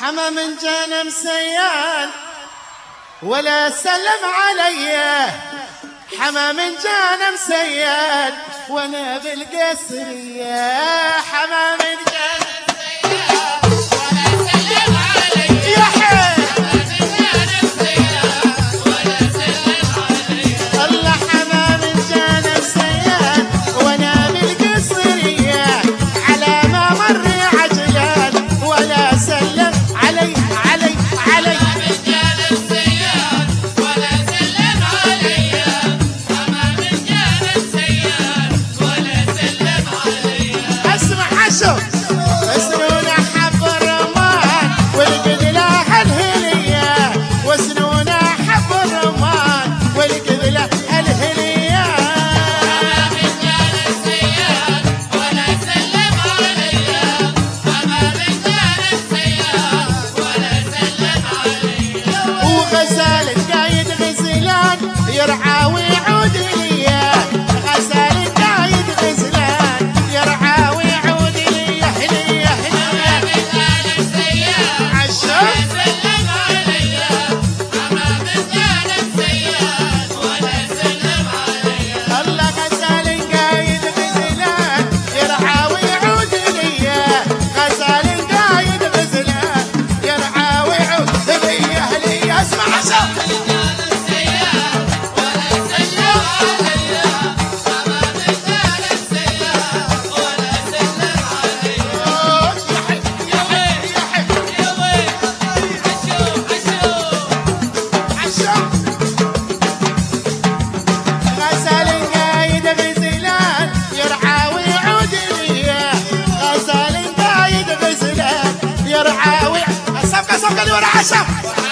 حمام جانا مسيان ولا سلم علي، حمام جانا مسيان وانا بالقصرية، حمام جانا مسيان ولا سلم علي، يا حي حمام جانا مسيان ولا سلم علي، الله حمام جانا مسيان وانا بالقصرية، على ما مر عجلان ولا سلم علي علي علي، وسنون حب الرمان والقذلة الهلية، وسنون حب الرمان والقذلة الهلية، حمام جانا مسيان ولا سلم علي، حمام جانا مسيان ولا سلم علي، وغزال قايد غزلان يرعى ويعود ليا، غزال قايد غزلان يرعى ويعود ليا، هليا هليا حمام جانا مسيان سلم علي، حمام جانا مسيان ولا سلم علي، الله غزال قايد غزلان يرعى ويعود ليا، غزال قايد غزلان يرعى ويعود هليا هليا، اسمع عشان صفقة اللي ورا عشا